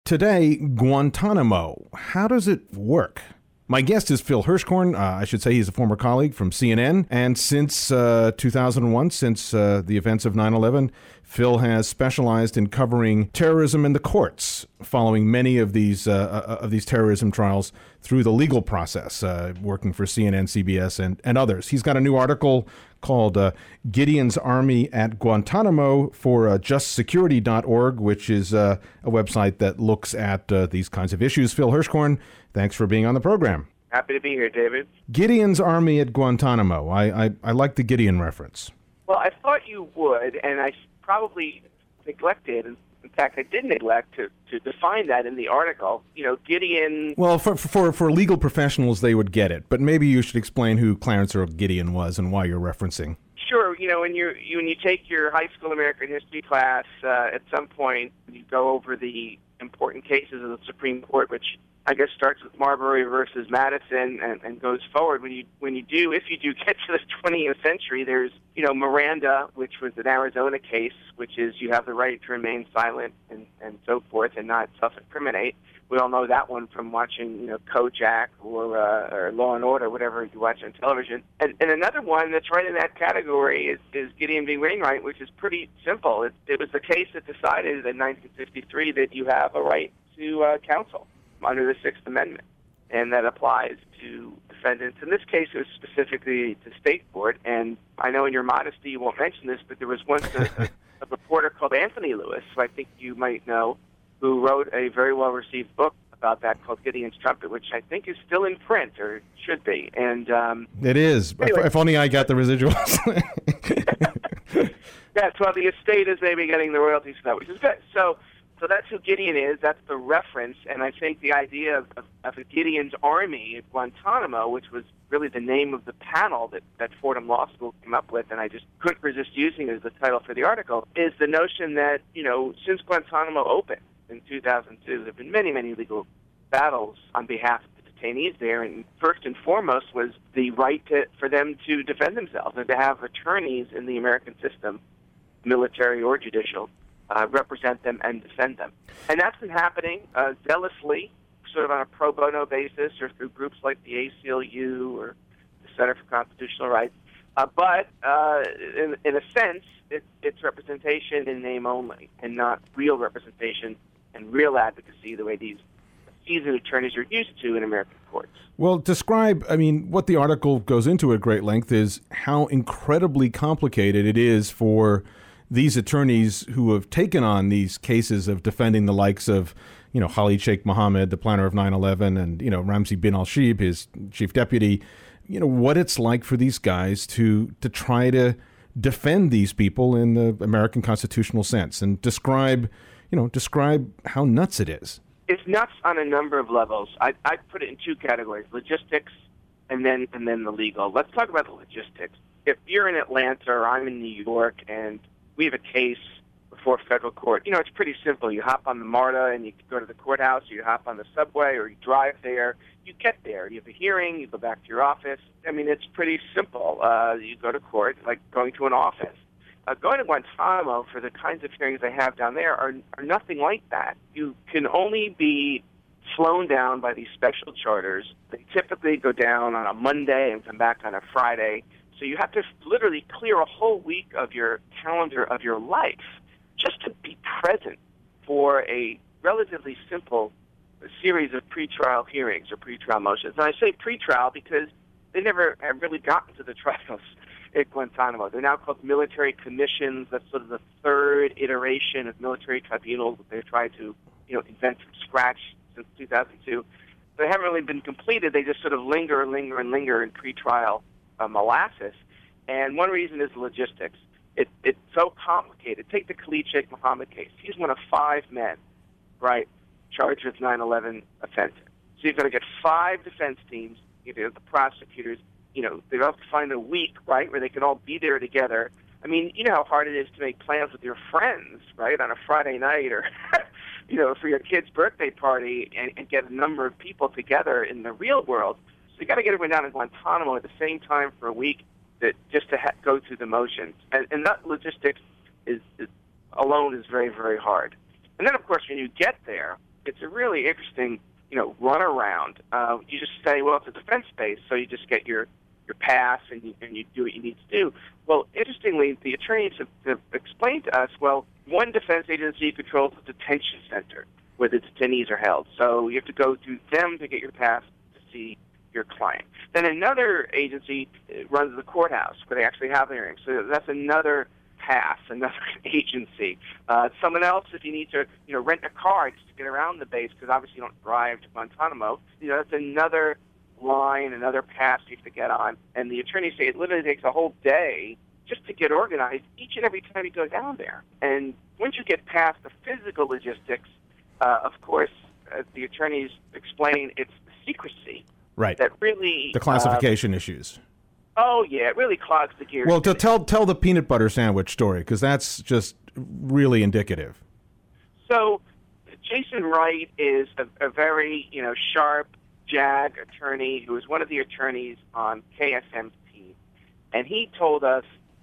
Today, Guantanamo. How does it work? My guest is Phil Hirschhorn. I should say he's a former colleague from CNN. And since 2001, since the events of 9/11, Phil has specialized in covering terrorism in the courts, following many of these terrorism trials through the legal process, working for CNN, CBS, and others. He's got a new article called Gideon's Army at Guantanamo for justsecurity.org, which is a website that looks at these kinds of issues. Phil Hirschhorn, thanks for being on the program. Happy to be here, David. Gideon's Army at Guantanamo. I like the Gideon reference. Well, I thought you would, and I probably neglected. In fact, I did neglect to define that in the article. You know, Gideon... Well, for legal professionals, they would get it. But maybe you should explain who Clarence Earl Gideon was and why you're referencing. Sure. You know, when you take your high school American history class, at some point you go over the important cases of the Supreme Court, which I guess starts with Marbury versus Madison and goes forward. If you do get to the 20th century, there's, you know, Miranda, which was an Arizona case, which is you have the right to remain silent and so forth and not self-incriminate. We all know that one from watching, you know, Kojak or Law and Order, whatever you watch on television. And another one that's right in that category is Gideon v. Wainwright, which is pretty simple. It was the case that decided in 1953 that you have a right to counsel under the Sixth Amendment, and that applies to defendants. In this case, it was specifically to state court, and I know in your modesty you won't mention this, but there was once a reporter called Anthony Lewis, who I think you might know, who wrote a very well-received book about that called Gideon's Trumpet, which I think is still in print, or should be. And it is. Anyway. If only I got the residuals. Yes, well, the estate is maybe getting the royalties for that, which is good. So that's who Gideon is. That's the reference. And I think the idea of a Gideon's Army at Guantanamo, which was really the name of the panel that Fordham Law School came up with, and I just couldn't resist using it as the title for the article, is the notion that, you know, since Guantanamo opened in 2002, there have been many, many legal battles on behalf of the detainees there. And first and foremost was the right for them to defend themselves and to have attorneys in the American system, military or judicial, represent them and defend them. And that's been happening zealously, sort of on a pro bono basis, or through groups like the ACLU or the Center for Constitutional Rights. But in a sense, it's representation in name only, and not real representation and real advocacy the way these seasoned attorneys are used to in American courts. Well, describe, I mean, what the article goes into at great length is how incredibly complicated it is for these attorneys who have taken on these cases of defending the likes of, you know, Khalid Sheikh Mohammed, the planner of 9/11, and, you know, Ramzi bin al-Shibh, his chief deputy, you know, what it's like for these guys to try to defend these people in the American constitutional sense, and describe how nuts it is. It's nuts on a number of levels. I'd put it in two categories: logistics and then the legal. Let's talk about the logistics. If you're in Atlanta or I'm in New York and we have a case before federal court, you know, it's pretty simple. You hop on the MARTA and you go to the courthouse, or you hop on the subway, or you drive there. You get there. You have a hearing. You go back to your office. I mean, it's pretty simple. You go to court like going to an office. Going to Guantanamo for the kinds of hearings they have down there are nothing like that. You can only be flown down by these special charters. They typically go down on a Monday and come back on a Friday. So you have to literally clear a whole week of your calendar of your life just to be present for a relatively simple series of pretrial hearings or pretrial motions. And I say pretrial because they never have really gotten to the trials at Guantanamo. They're now called military commissions. That's sort of the third iteration of military tribunals that they've tried to, you know, invent from scratch since 2002. They haven't really been completed. They just sort of linger in pretrial molasses. And one reason is logistics. It's so complicated. Take the Khalid Sheikh Mohammed case. He's one of 5 men, right, charged with 9/11 offenses. So you've got to get 5 defense teams, you know, the prosecutors, you know, they have to find a week, right, where they can all be there together. I mean, you know how hard it is to make plans with your friends, right, on a Friday night or, you know, for your kid's birthday party and get a number of people together in the real world. So you got to get everyone down in Guantanamo at the same time for a week just to go through the motions. And that logistics alone is very, very hard. And then, of course, when you get there, it's a really interesting, runaround. You just say, well, it's a defense base, so you just get your pass and you do what you need to do. Well, interestingly, the attorneys have explained to us, well, one defense agency controls the detention center where the detainees are held. So you have to go through them to get your pass to see your client. Then another agency runs the courthouse where they actually have the hearings. So that's another pass, another agency. Someone else, if you need to, rent a car just to get around the base, because obviously you don't drive to Guantanamo, that's another line, another pass you have to get on. And the attorneys say it literally takes a whole day just to get organized each and every time you go down there. And once you get past the physical logistics, of course, as the attorneys explain, it's the secrecy. Right. That really... The classification issues. Oh, yeah, it really clogs the gears. Well, to tell the peanut butter sandwich story, because that's just really indicative. So Jason Wright is a very, sharp JAG attorney who was one of the attorneys on KSM's team. And he told us...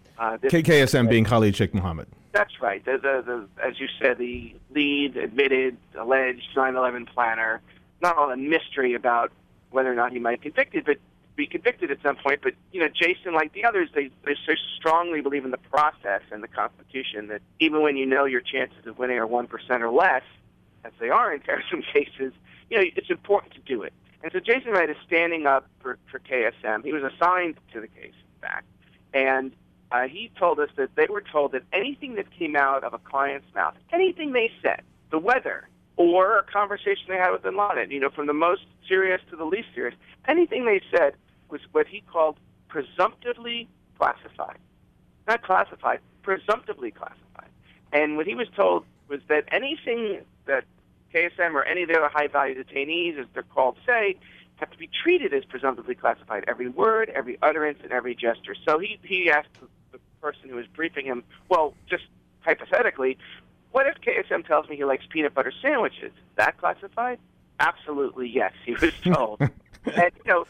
KSM being Khalid Sheikh Mohammed. That's right. The as you said, the lead, admitted, alleged 9/11 planner. Not all the mystery about whether or not he might be convicted at some point. But, Jason, like the others, they so strongly believe in the process and the Constitution that even when you know your chances of winning are 1% or less, as they are in terrorism cases, it's important to do it. And so Jason Wright is standing up for KSM. He was assigned to the case, in fact. And he told us that they were told that anything that came out of a client's mouth, anything they said, the weather, or a conversation they had with bin Laden, from the most serious to the least serious, anything they said was what he called presumptively classified. Not classified, presumptively classified. And what he was told was that anything that KSM or any of the other high-value detainees, as they're called, say, have to be treated as presumptively classified. Every word, every utterance, and every gesture. So he asked the person who was briefing him, well, just hypothetically, what if KSM tells me he likes peanut butter sandwiches? Is that classified? Absolutely, yes, he was told. And,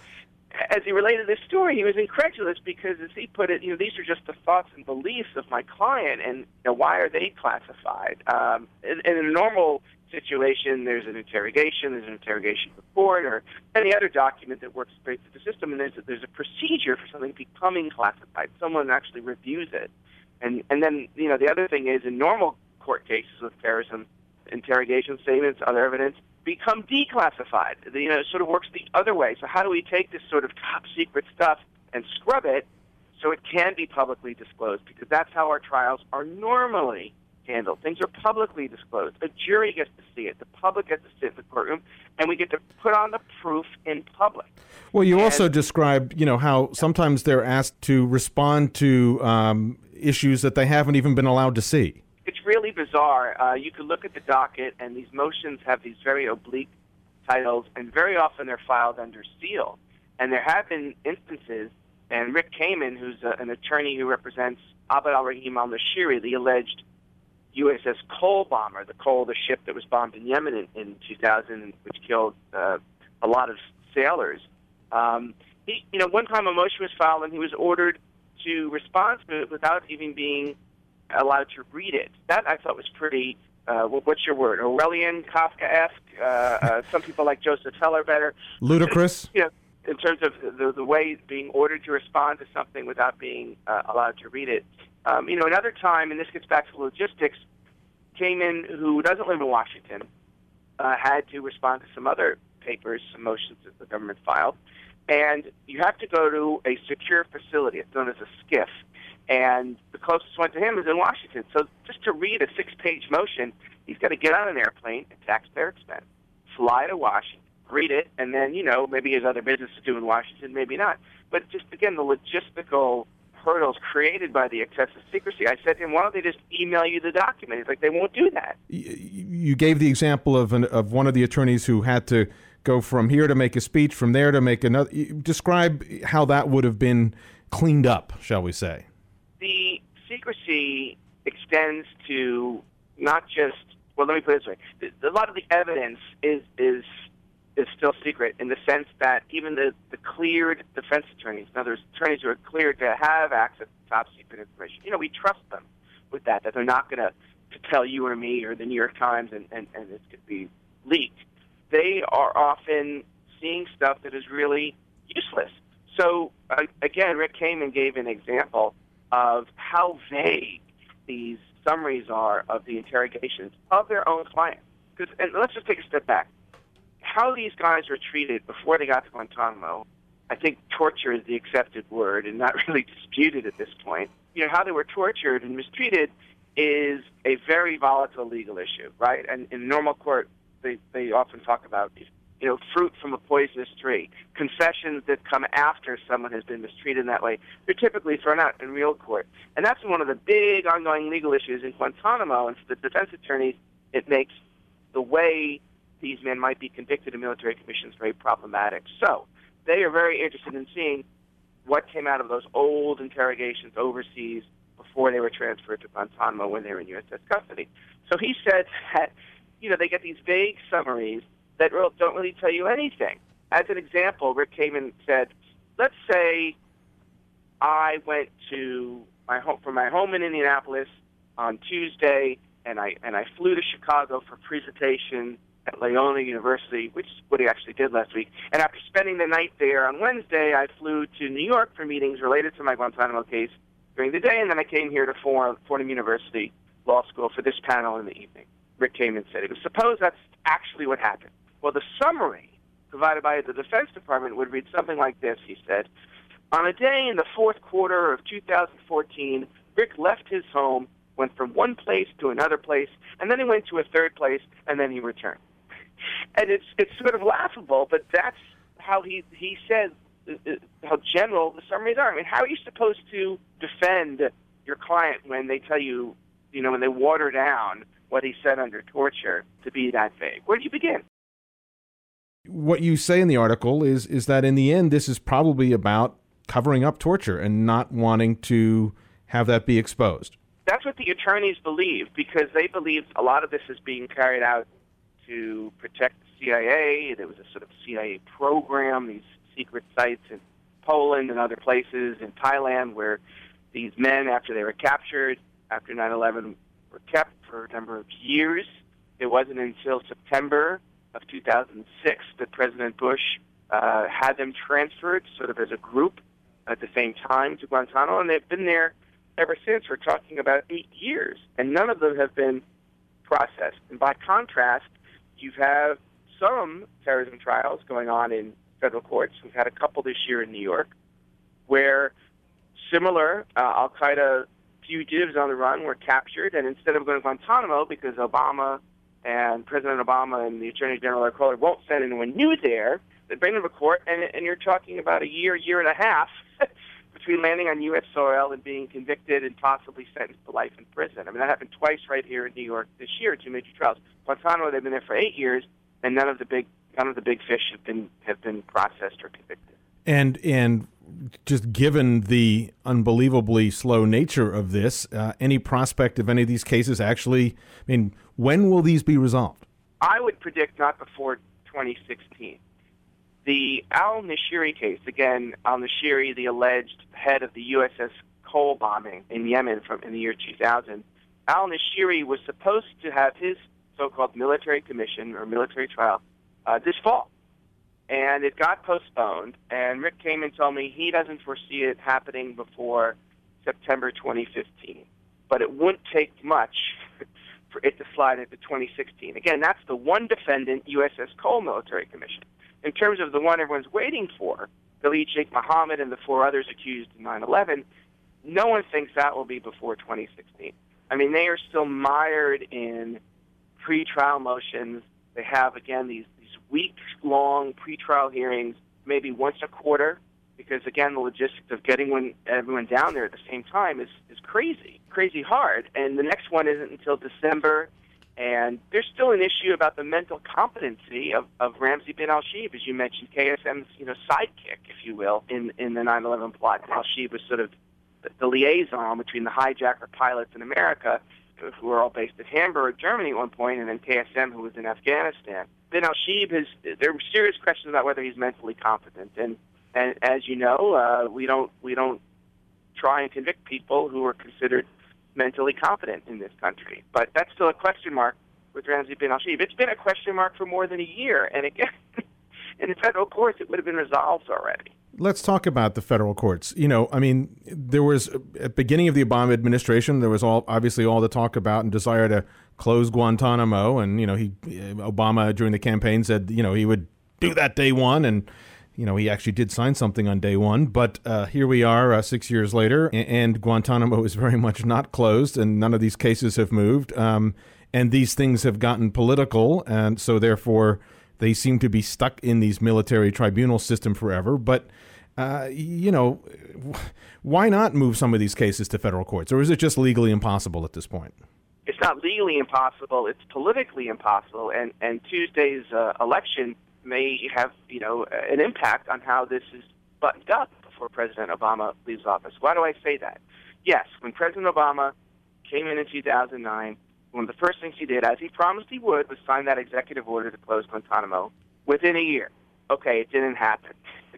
as he related this story, he was incredulous because, as he put it, these are just the thoughts and beliefs of my client, and why are they classified? In a normal situation, there's an interrogation report, or any other document that works straight through the system, and there's a procedure for something becoming classified. Someone actually reviews it. And then, the other thing is, in normal court cases with terrorism, interrogation statements, other evidence, become declassified. It sort of works the other way. So how do we take this sort of top secret stuff and scrub it so it can be publicly disclosed? Because that's how our trials are normally handled. Things are publicly disclosed. A jury gets to see it. The public gets to sit in the courtroom, and we get to put on the proof in public. Well, you also described, how sometimes they're asked to respond to issues that they haven't even been allowed to see. It's really bizarre. You could look at the docket, and these motions have these very oblique titles, and very often they're filed under seal. And there have been instances, and Rick Kamen, who's an attorney who represents Abd al-Rahim al-Nashiri, the alleged USS Cole bomber, the ship that was bombed in Yemen in 2000, which killed a lot of sailors. One time a motion was filed, and he was ordered to respond to it without even being allowed to read it. That I thought was pretty, what's your word, Orwellian, Kafkaesque. Some people like Joseph Heller better. Ludicrous. In terms of the way being ordered to respond to something without being allowed to read it. Another time, and this gets back to logistics, Kamen, who doesn't live in Washington, had to respond to some other papers, some motions that the government filed. And you have to go to a secure facility. It's known as a SCIF. And the closest one to him is in Washington. So just to read a 6-page motion, he's got to get on an airplane at taxpayer expense, fly to Washington, read it, and then, maybe he has other business to do in Washington, maybe not. But just, again, the logistical hurdles created by the excessive secrecy. I said to him, why don't they just email you the document? He's like, they won't do that. You gave the example of one of the attorneys who had to go from here to make a speech, from there to make another. Describe how that would have been cleaned up, shall we say. The secrecy extends to not just, well, let me put it this way. A lot of the evidence is still secret in the sense that even the cleared defense attorneys, in other words, attorneys who are cleared to have access to top secret information, we trust them with that they're not going to tell you or me or the New York Times and this could be leak, they are often seeing stuff that is really useless. So, again, Rick Kamen gave an example of how vague these summaries are of the interrogations of their own clients. And let's just take a step back. How these guys were treated before they got to Guantanamo, I think torture is the accepted word and not really disputed at this point. How they were tortured and mistreated is a very volatile legal issue, right? And in normal court, they often talk about, fruit from a poisonous tree. Confessions that come after someone has been mistreated in that way, they're typically thrown out in real court. And that's one of the big ongoing legal issues in Guantanamo. And for the defense attorneys, it makes the way these men might be convicted in military commissions very problematic. So they are very interested in seeing what came out of those old interrogations overseas before they were transferred to Guantanamo when they were in USS custody. So he said that, they get these vague summaries that don't really tell you anything. As an example, Rick Kamen said, let's say I went to from my home in Indianapolis on Tuesday, and I flew to Chicago for presentation at Loyola University, which is what he actually did last week. And after spending the night there on Wednesday, I flew to New York for meetings related to my Guantanamo case during the day, and then I came here to Fordham University Law School for this panel in the evening. Rick Kamen said, suppose that's actually what happened. Well, the summary provided by the Defense Department would read something like this, he said. On a day in the fourth quarter of 2014, Rick left his home, went from one place to another place, and then he went to a third place, and then he returned. And it's sort of laughable, but that's how he said how general the summaries are. I mean, how are you supposed to defend your client when they tell you, when they water down what he said under torture to be that vague? Where do you begin? What you say in the article is that in the end, this is probably about covering up torture and not wanting to have that be exposed. That's what the attorneys believe, because they believe a lot of this is being carried out to protect the CIA. There was a sort of CIA program, these secret sites in Poland and other places, in Thailand, where these men, after they were captured, after 9/11, were kept for a number of years. It wasn't until September of 2006 that President Bush had them transferred sort of as a group at the same time to Guantanamo, and they've been there ever since. We're talking about 8 years, and none of them have been processed. And by contrast, you have some terrorism trials going on in federal courts. We've had a couple this year in New York, where similar al-Qaeda fugitives on the run were captured, and instead of going to Guantanamo, because Obama and President Obama and the Attorney General Eric Holder won't send anyone new there, they bring them to court, and you're talking about a year and a half between landing on U.S. soil and being convicted and possibly sentenced to life in prison. I mean, that happened twice right here in New York this year, 2 major trials. Guantanamo, they've been there for 8 years, and none of the big fish have been processed or convicted. And just given the unbelievably slow nature of this, any prospect of any of these cases actually, when will these be resolved? I would predict not before 2016. The al-Nashiri case, again, al-Nashiri, the alleged head of the USS Cole bombing in Yemen in the year 2000, al-Nashiri was supposed to have his so-called military commission or military trial this fall. And it got postponed, and Rick Kamen told me he doesn't foresee it happening before September 2015. But it wouldn't take much for it to slide into 2016. Again, that's the one defendant USS Cole military commission. In terms of the one everyone's waiting for, Khalid Sheikh Mohammed and the 4 others accused in 9/11, no one thinks that will be before 2016. I mean, they are still mired in pretrial motions. They have, again, these weeks-long pretrial hearings, maybe once a quarter, because, again, the logistics of getting everyone down there at the same time is crazy hard. And the next one isn't until December. And there's still an issue about the mental competency of Ramzi bin al-Shibh, as you mentioned, KSM's sidekick, if you will, in the 9/11 plot. Al-Shibh was sort of the liaison between the hijacker pilots in America, who were all based in Hamburg, Germany at one point, and then KSM, who was in Afghanistan. Bin al-Shibh there were serious questions about whether he's mentally competent, and as you know, we don't try and convict people who are considered mentally competent in this country. But that's still a question mark with Ramzi bin al-Shibh. It's been a question mark for more than a year, and again, in the federal courts, it would have been resolved already. Let's talk about the federal courts. There was, at the beginning of the Obama administration, there was obviously all the talk about and desire to close Guantanamo. And, Obama during the campaign said, he would do that day one. And, he actually did sign something on day one. But here we are 6 years later, and Guantanamo is very much not closed, and none of these cases have moved. And these things have gotten political. And so therefore, they seem to be stuck in these military tribunal system forever. But, why not move some of these cases to federal courts? Or is it just legally impossible at this point? It's not legally impossible. It's politically impossible. And Tuesday's election may have, an impact on how this is buttoned up before President Obama leaves office. Why do I say that? Yes, when President Obama came in 2009, one of the first things he did, as he promised he would, was sign that executive order to close Guantanamo within a year. Okay, it didn't happen.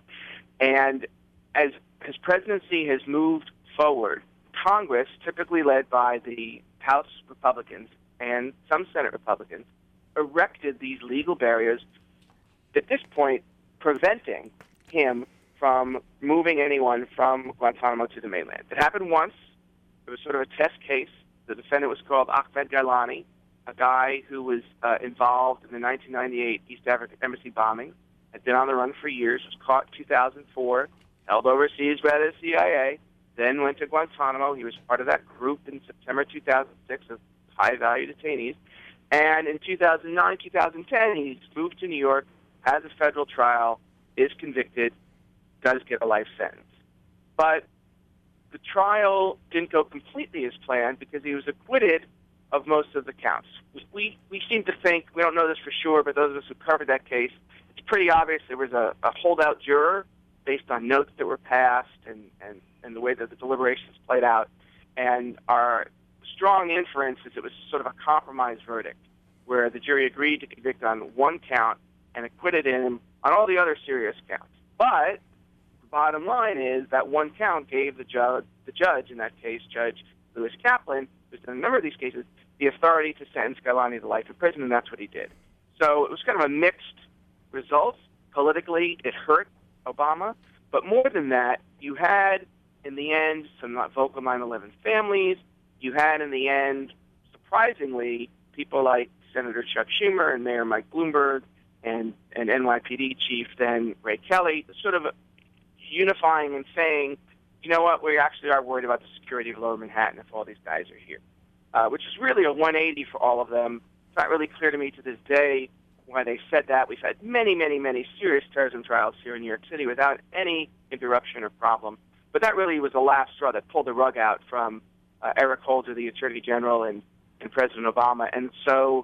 And as his presidency has moved forward, Congress, typically led by the House Republicans and some Senate Republicans, erected these legal barriers, at this point preventing him from moving anyone from Guantanamo to the mainland. It happened once. It was sort of a test case. The defendant was called Ahmed Gailani, a guy who was involved in the 1998 East African Embassy bombing, had been on the run for years, was caught in 2004, held overseas by the CIA, then went to Guantanamo. He was part of that group in September 2006 of high-value detainees. And in 2009, 2010, he's moved to New York, has a federal trial, is convicted, does get a life sentence. But the trial didn't go completely as planned because he was acquitted of most of the counts. We seem to think, we don't know this for sure, but those of us who covered that case, it's pretty obvious there was a holdout juror based on notes that were passed and the way that the deliberations played out. And our strong inference is it was sort of a compromise verdict where the jury agreed to convict on one count and acquitted him on all the other serious counts. But the bottom line is that one count gave the judge in that case, Judge Lewis Kaplan, who's done a number of these cases, the authority to sentence Gailani to life in prison, and that's what he did. So it was kind of a mixed result. Politically, it hurt Obama. But more than that, you had, in the end, some not vocal 9/11 families. You had, in the end, surprisingly, people like Senator Chuck Schumer and Mayor Mike Bloomberg and NYPD Chief then Ray Kelly, sort of unifying and saying, you know what, we actually are worried about the security of Lower Manhattan if all these guys are here, which is really a 180 for all of them. It's not really clear to me to this day why they said that. We've had many, many, many serious terrorism trials here in New York City without any interruption or problem. But that really was the last straw that pulled the rug out from Eric Holder, the Attorney General, and President Obama. And so,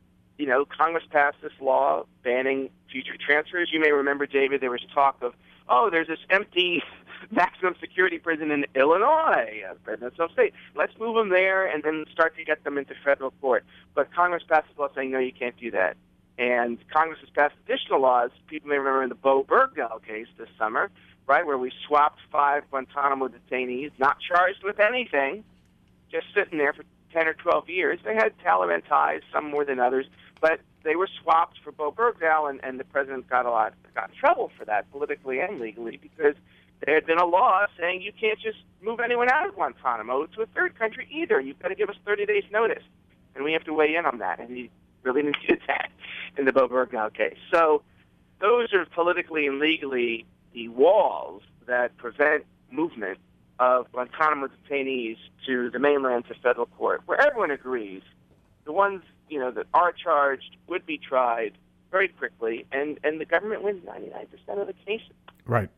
Congress passed this law banning future transfers. You may remember, David, there was talk of, there's this empty maximum security prison in Illinois, President of state. Let's move them there and then start to get them into federal court. But Congress passed a law saying, no, you can't do that. And Congress has passed additional laws. People may remember in the Bo Bergdahl case this summer, right, where we swapped 5 Guantanamo detainees, not charged with anything, just sitting there for 10 or 12 years. They had Taliban ties, some more than others, but they were swapped for Bo Bergdahl, and the president got in trouble for that politically and legally because there had been a law saying you can't just move anyone out of Guantanamo to a third country either. You've got to give us 30 days notice, and we have to weigh in on that. And he really didn't do that in the Bo Bergdahl case. So those are politically and legally the walls that prevent movement of Guantanamo detainees to the mainland to federal court, where everyone agrees the ones that are charged would be tried very quickly, and the government wins 99% of the cases. Right.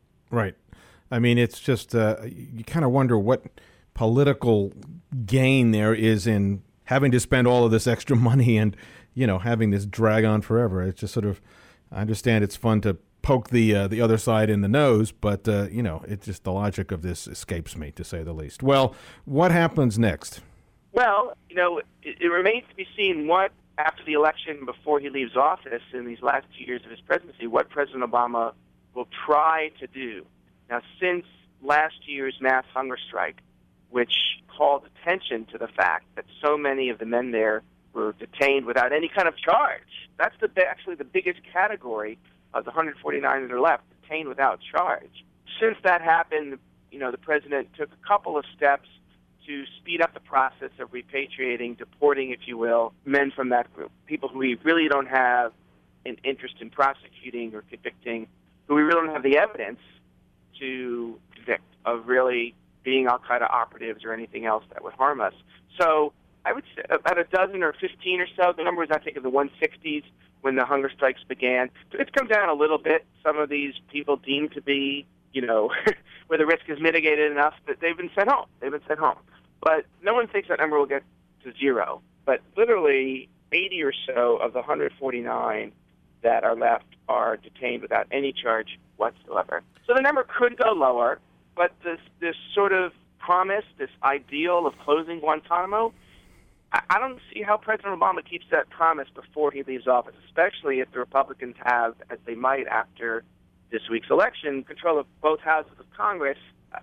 I mean, it's just you kind of wonder what political gain there is in having to spend all of this extra money and having this drag on forever. It's just sort of, I understand it's fun to poke the other side in the nose, but it's just the logic of this escapes me, to say the least. Well, what happens next? Well, it remains to be seen what, after the election, before he leaves office in these last 2 years of his presidency, what President Obama will try to do. Now, since last year's mass hunger strike, which called attention to the fact that so many of the men there were detained without any kind of charge. That's actually the biggest category of the 149 that are left, detained without charge. Since that happened, the president took a couple of steps to speed up the process of repatriating, deporting, if you will, men from that group, people who we really don't have an interest in prosecuting or convicting, who we really don't have the evidence to convict of really being al-Qaeda operatives or anything else that would harm us. So I would say about a dozen or 15 or so. The number was, I think, in the 160s when the hunger strikes began. So it's come down a little bit. Some of these people deemed to be, where the risk is mitigated enough that they've been sent home. But no one thinks that number will get to zero. But literally 80 or so of the 149 that are left are detained without any charge whatsoever. So the number could go lower, but this sort of promise, this ideal of closing Guantanamo, I don't see how President Obama keeps that promise before he leaves office, especially if the Republicans have, as they might after this week's election, control of both houses of Congress.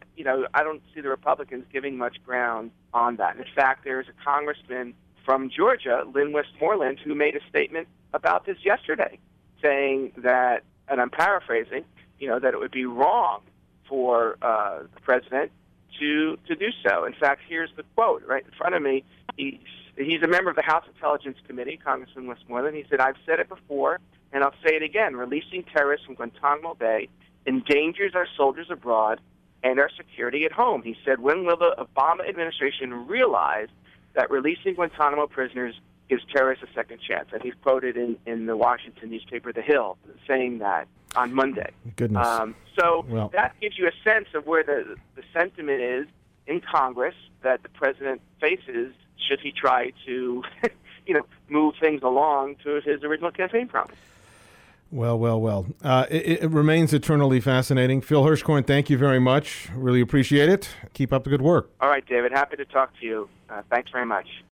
I don't see the Republicans giving much ground on that. In fact, there's a congressman from Georgia, Lynn Westmoreland, who made a statement about this yesterday, saying that, and I'm paraphrasing, that it would be wrong for the president to do so. In fact, here's the quote right in front of me. He's a member of the House Intelligence Committee, Congressman Westmoreland. He said, "I've said it before, and I'll say it again. Releasing terrorists from Guantanamo Bay endangers our soldiers abroad and our security at home." He said, "When will the Obama administration realize that releasing Guantanamo prisoners gives terrorists a second chance?" And he's quoted in the Washington newspaper, The Hill, saying that on Monday. Goodness. That gives you a sense of where the sentiment is in Congress that the president faces should he try to, move things along to his original campaign promise. Well. It remains eternally fascinating. Phil Hirschhorn, thank you very much. Really appreciate it. Keep up the good work. All right, David. Happy to talk to you. Thanks very much.